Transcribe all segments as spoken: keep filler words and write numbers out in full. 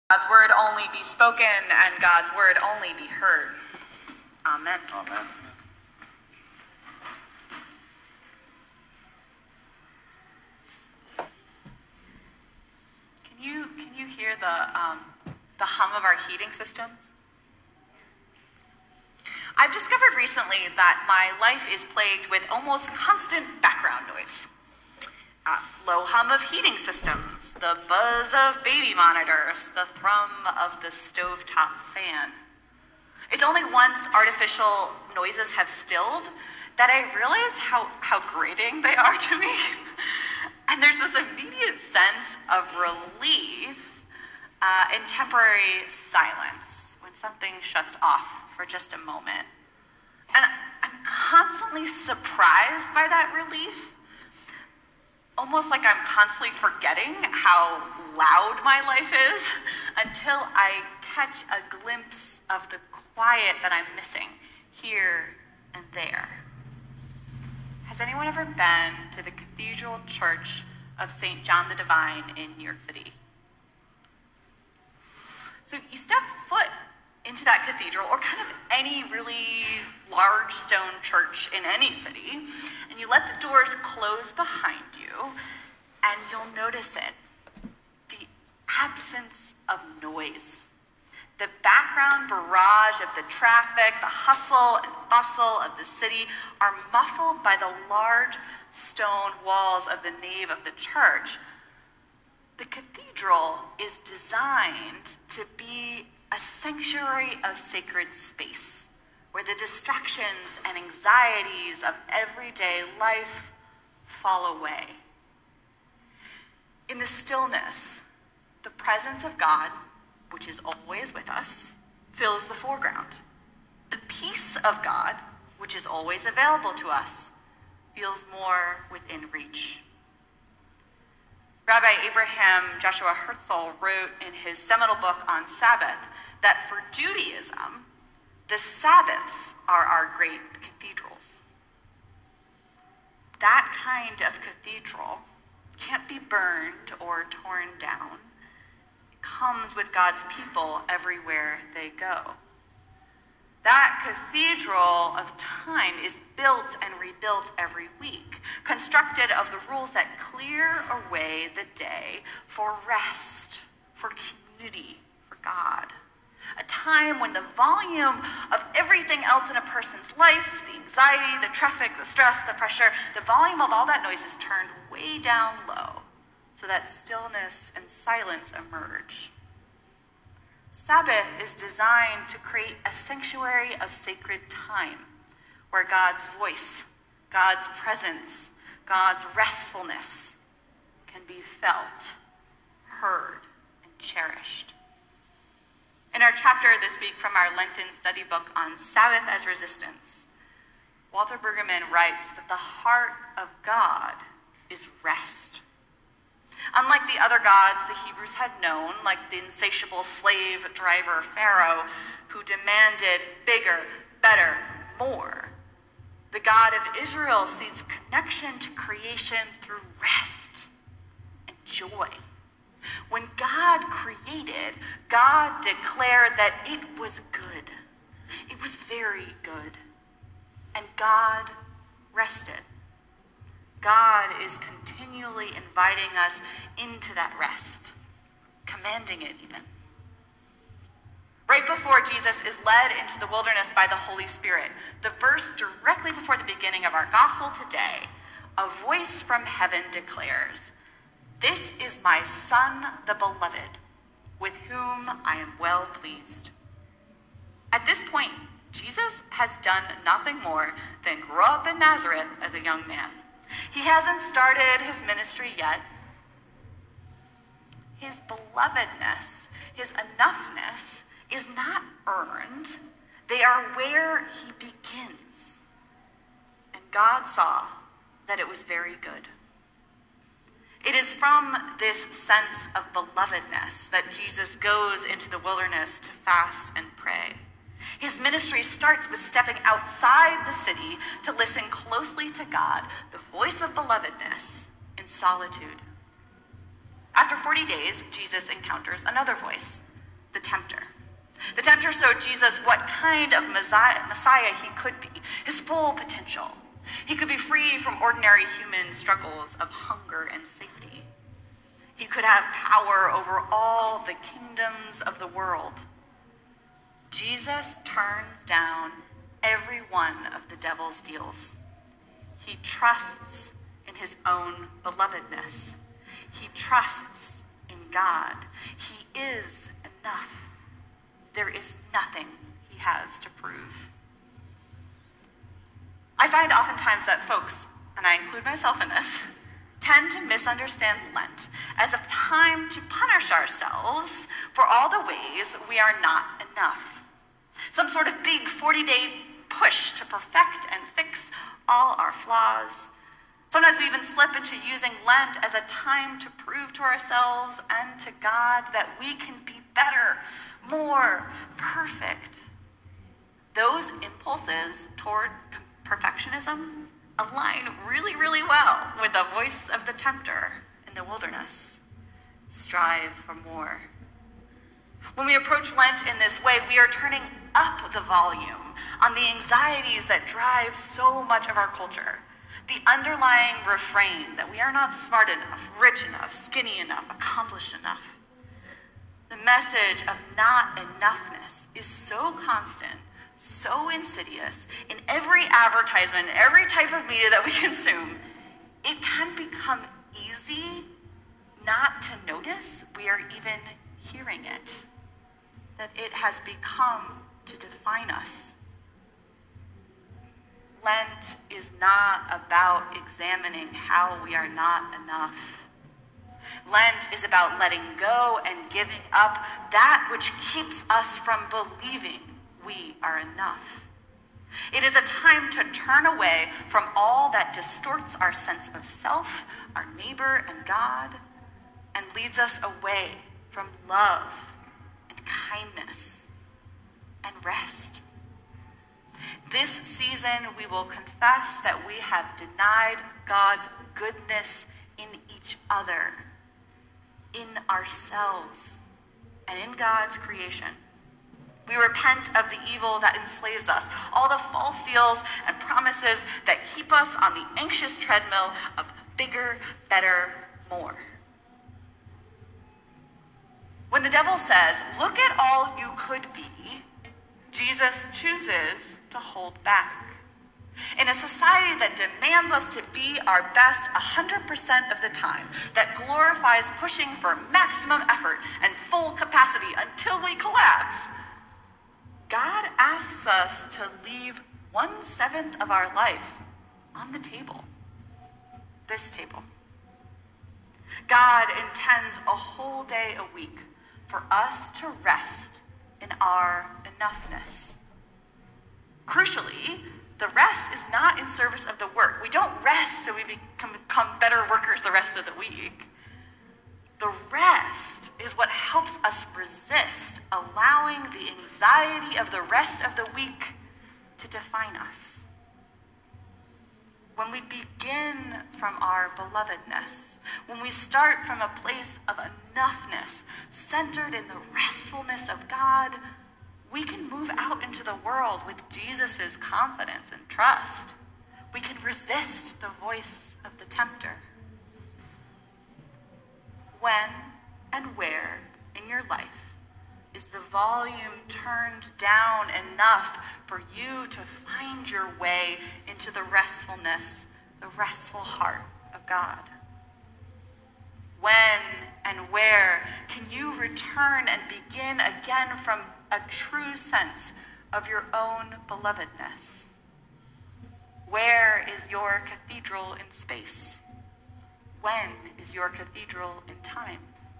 God's word only be spoken and God's word only be heard. Amen. Amen. Can you can you hear the um, the hum of our heating systems? I've discovered recently that my life is plagued with almost constant background noise. Uh, low hum of heating systems, the buzz of baby monitors, the thrum of the stovetop fan. It's only once artificial noises have stilled that I realize how, how grating they are to me. And there's this immediate sense of relief uh, in temporary silence when something shuts off for just a moment. And I'm constantly surprised by that relief. Almost like I'm constantly forgetting how loud my life is until I catch a glimpse of the quiet that I'm missing here and there. Has anyone ever been to the Cathedral Church of Saint John the Divine in New York City? So you step foot into that cathedral, or kind of any really large stone church in any city, and you let the doors close behind you, and you'll notice it. The absence of noise. The background barrage of the traffic, the hustle and bustle of the city are muffled by the large stone walls of the nave of the church. The cathedral is designed to be a sanctuary of sacred space, where the distractions and anxieties of everyday life fall away. In the stillness, the presence of God, which is always with us, fills the foreground. The peace of God, which is always available to us, feels more within reach. Rabbi Abraham Joshua Herzl wrote in his seminal book on Sabbath that for Judaism, the Sabbaths are our great cathedrals. That kind of cathedral can't be burned or torn down. It comes with God's people everywhere they go. That cathedral of time is built and rebuilt every week, constructed of the rules that clear away the day for rest, for community, for God. A time when the volume of everything else in a person's life, the anxiety, the traffic, the stress, the pressure, the volume of all that noise is turned way down low so that stillness and silence emerge. Sabbath is designed to create a sanctuary of sacred time where God's voice, God's presence, God's restfulness can be felt, heard, and cherished. In our chapter this week from our Lenten study book on Sabbath as Resistance, Walter Brueggemann writes that the heart of God is rest. Unlike the other gods the Hebrews had known, like the insatiable slave driver Pharaoh, who demanded bigger, better, more, the God of Israel sees connection to creation through rest and joy. When God created, God declared that it was good. It was very good. And God rested. God is continually inviting us into that rest, commanding it even. Right before Jesus is led into the wilderness by the Holy Spirit, the verse directly before the beginning of our gospel today, a voice from heaven declares, "This is my Son, the Beloved, with whom I am well pleased." At this point, Jesus has done nothing more than grow up in Nazareth as a young man. He hasn't started his ministry yet. His belovedness, his enoughness, is not earned. They are where he begins. And God saw that it was very good. It is from this sense of belovedness that Jesus goes into the wilderness to fast and pray. His ministry starts with stepping outside the city to listen closely to God, the voice of belovedness, in solitude. After forty days, Jesus encounters another voice, tempter. The tempter showed Jesus what kind of Messiah, Messiah he could be, his full potential. He could be free from ordinary human struggles of hunger and safety. He could have power over all the kingdoms of the world. Jesus turns down every one of the devil's deals. He trusts in his own belovedness. He trusts in God. He is enough. There is nothing he has to prove. I find oftentimes that folks, and I include myself in this, tend to misunderstand Lent as a time to punish ourselves for all the ways we are not enough. Some sort of big forty-day push to perfect and fix all our flaws. Sometimes we even slip into using Lent as a time to prove to ourselves and to God that we can be better, more perfect. Those impulses toward perfectionism align really, really well with the voice of the tempter in the wilderness. Strive for more. When we approach Lent in this way, we are turning up the volume on the anxieties that drive so much of our culture. The underlying refrain that we are not smart enough, rich enough, skinny enough, accomplished enough. The message of not enoughness is so constant, so insidious in every advertisement, every type of media that we consume, it can become easy not to notice we are even hearing it, that it has become to define us. Lent is not about examining how we are not enough. Lent is about letting go and giving up that which keeps us from believing we are enough. It is a time to turn away from all that distorts our sense of self, our neighbor, and God, and leads us away from love and kindness and rest. This season, we will confess that we have denied God's goodness in each other, in ourselves, and in God's creation. We repent of the evil that enslaves us, all the false deals and promises that keep us on the anxious treadmill of bigger, better, more. When the devil says, "Look at all you could be," Jesus chooses to hold back. In a society that demands us to be our best one hundred percent of the time, that glorifies pushing for maximum effort and full capacity until we collapse, God asks us to leave one-seventh of our life on the table, this table. God intends a whole day a week for us to rest in our enoughness. Crucially, the rest is not in service of the work. We don't rest so we become, become better workers the rest of the week. The rest is what helps us resist allowing the anxiety of the rest of the week to define us. When we begin from our belovedness, when we start from a place of enoughness, centered in the restfulness of God, we can move out into the world with Jesus' confidence and trust. We can resist the voice of the tempter. When and where in your life is the volume turned down enough for you to find your way into the restfulness, the restful heart of God? When and where can you return and begin again from a true sense of your own belovedness? Where is your cathedral in space? When is your cathedral in time?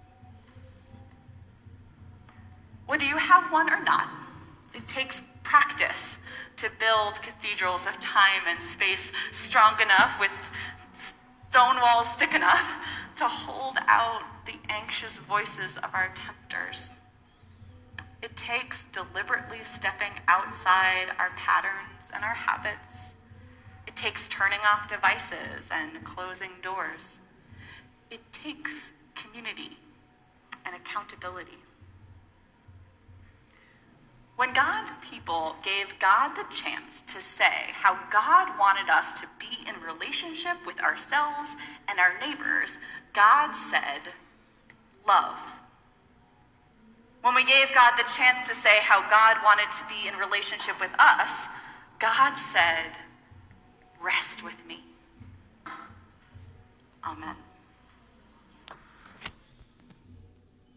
Whether you have one or not, it takes practice to build cathedrals of time and space strong enough, with stone walls thick enough to hold out the anxious voices of our tempters. It takes deliberately stepping outside our patterns and our habits. It takes turning off devices and closing doors. It takes community and accountability. When God's people gave God the chance to say how God wanted us to be in relationship with ourselves and our neighbors, God said, love. When we gave God the chance to say how God wanted to be in relationship with us, God said, rest with me. Amen.